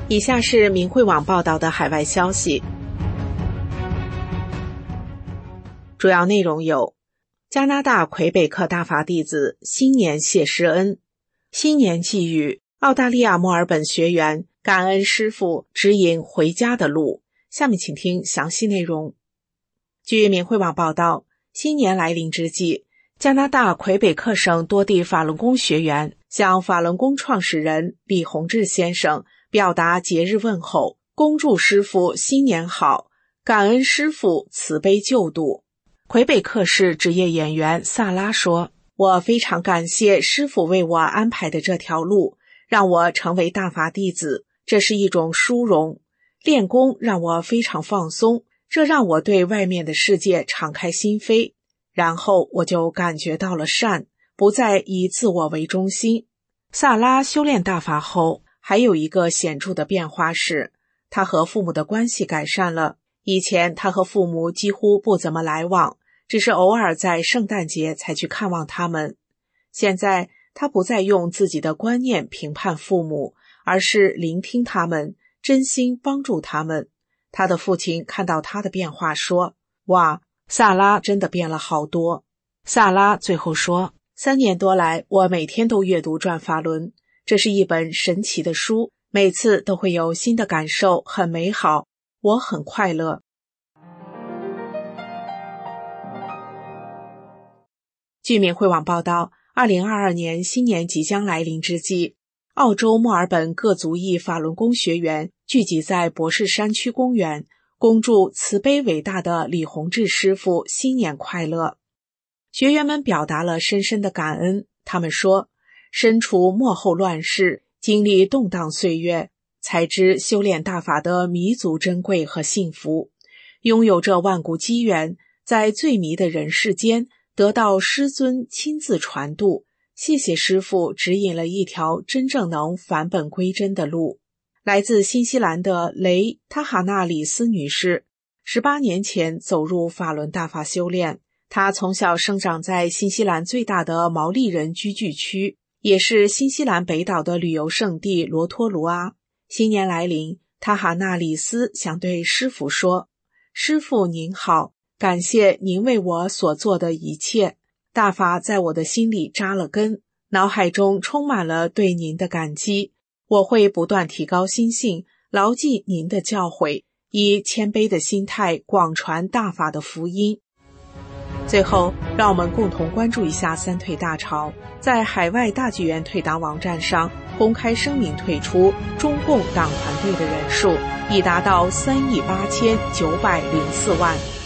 以下是明慧网报道的海外消息，主要内容有：加拿大魁北克大法弟子新年谢师恩，新年寄语澳大利亚墨尔本学员感恩师父指引回家的路。下面请听详细内容。据明慧网报道，新年来临之际，加拿大魁北克省多地法轮功学员向法轮功创始人李洪志先生表达节日问候，恭祝师父新年好，感恩师父慈悲救度。魁北克市职业演员萨拉说，我非常感谢师父为我安排的这条路，让我成为大法弟子，这是一种殊荣。练功让我非常放松，这让我对外面的世界敞开心扉，然后我就感觉到了善，不再以自我为中心。萨拉修炼大法后，还有一个显著的变化是，他和父母的关系改善了。以前他和父母几乎不怎么来往，只是偶尔在圣诞节才去看望他们。现在他不再用自己的观念评判父母，而是聆听他们，真心帮助他们。他的父亲看到他的变化说，哇，萨拉真的变了好多。萨拉最后说，3年多来，我每天都阅读《转法轮》，这是一本神奇的书，每次都会有新的感受，很美好，我很快乐。据明慧网报道，2022年新年即将来临之际，澳洲墨尔本各族裔法轮功学员聚集在博士山区公园，恭祝慈悲伟大的李洪志师父新年快乐。学员们表达了深深的感恩，他们说，身处末后乱世，经历动荡岁月，才知修炼大法的弥足珍贵和幸福，拥有这万古机缘，在最迷的人世间得到师尊亲自传渡，谢谢师父指引了一条真正能返本归真的路。来自新西兰的雷塔哈纳里斯女士18年前走入法轮大法修炼，她从小生长在新西兰最大的毛利人居聚区，也是新西兰北岛的旅游胜地罗托卢阿。新年来临，塔哈纳里斯想对师父说，师父您好，感谢您为我所做的一切，大法在我的心里扎了根，脑海中充满了对您的感激，我会不断提高心性，牢记您的教诲，以谦卑的心态广传大法的福音。最后，让我们共同关注一下三退大潮。在海外大剧院退党网站上公开声明退出中共党团队的人数已达到3.8904亿。